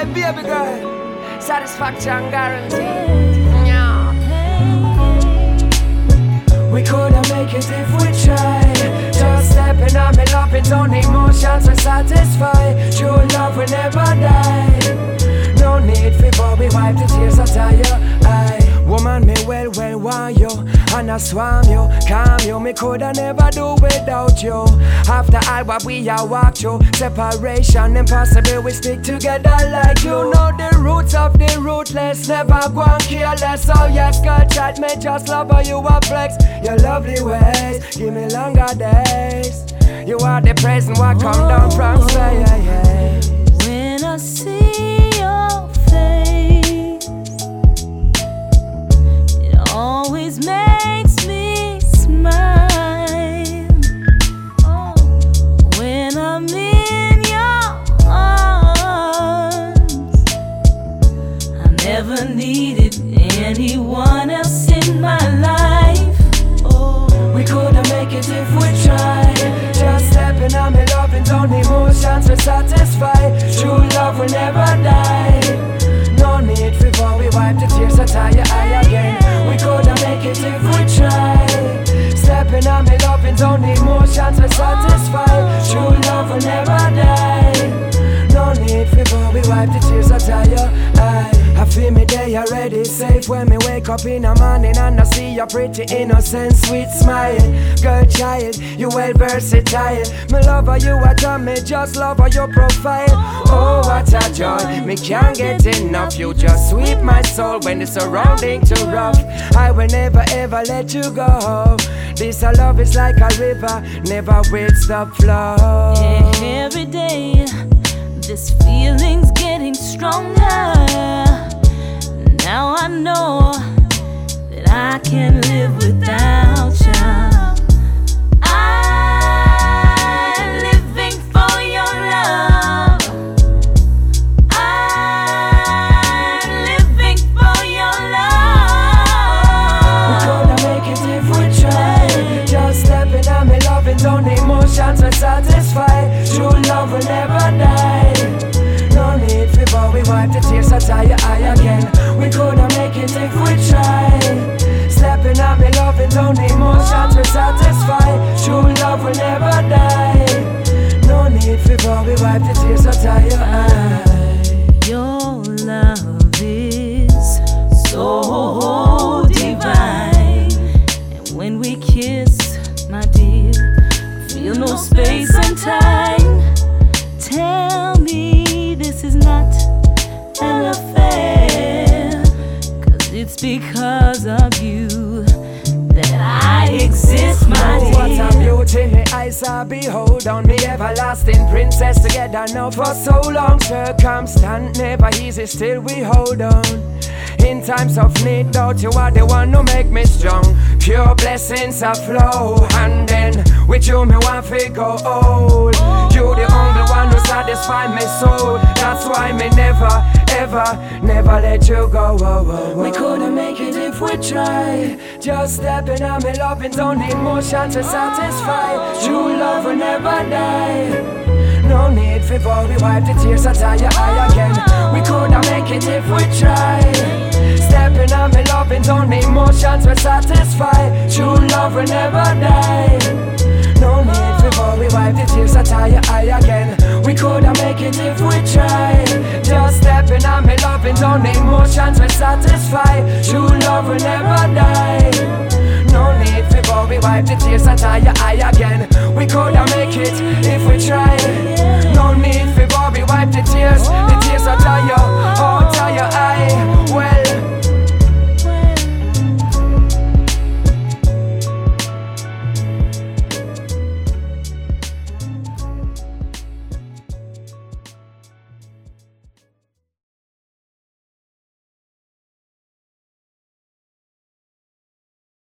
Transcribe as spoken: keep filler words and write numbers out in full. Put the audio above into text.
baby girl. Satisfaction guaranteed. Yeah. We coulda make it if we try. Just stepping on me love, it don't emotions we satisfy. True love will never die. No need for Bobby wipe the tears out of your eye. Woman, me well, well want you, and I swam you, calm you. Me coulda never do without you. After all what we a walk through, separation impossible. We stick together like you. Know the roots of the rootless, never go and careless. Oh yes, girl, chat me just love how you a flex. Your lovely ways, give me longer days. You are the present what come down from space. When I see your face, it always makes me smile. Oh, when I'm in your arms, I never needed anyone else in my life. Oh, we coulda make it if we try. Just stepping on me loving, don't emotions we satisfy. True love will never die. No need for before we wipe the tears out of your eye again. We coulda make it if we try. Stepping on me loving, don't emotions we satisfy. True love will never die. No need for before we wipe the tears out of your eye. I feel me day already safe when me wake up in the morning and I see your pretty innocent sweet smile. Girl child, you well versatile. Me love how you are done, me just love how your profile. Oh what a joy, me can't get enough. You just sweep my soul when the surrounding too rough. I will never ever let you go. This a love is like a river, never will stop flow. every day this feeling's getting stronger. Now I know that I can't live without you. I'm living for your love. I'm living for your love. We coulda make it if we try. Just stepping on me loving, don't emotions we satisfy. True love will never die. No need for before we wipe the tears out of your eye again. We coulda make it if we try. Stepping on me loving, don't emotions we satisfy. True love will never die. No need for before we wipe the tears out of your eye. Your love is so divine, and when we kiss, my dear, I feel no space and time. Tell me this is not an affair, 'cause it's because of you that I exist, my Oh, dear. what a beauty, me eyes are behold on me everlasting princess. Together now for so long, circumstant, never easy, still we hold on. In times of need, doubt you are the one who make me strong. Pure blessings are flow, and then with you me want to go old. You the only one who satisfy my soul. That's why me never, ever, never let you go. Oh, oh, oh. We couldn't make it if we try. Just stepping on me loving, don't need emotion to satisfy. True love will never die. No need for before we wipe the tears out of your eye again. We coulda make it if we try. Stepping on me loving, don't need emotions we satisfy. True love will never die. No need for before we wipe the tears out of your eye again. We coulda make it if we try. Just stepping on me loving, don't need emotions we satisfy. True love will never die. No need for before we wipe the tears out of your eye again. We coulda make it if we try. No need for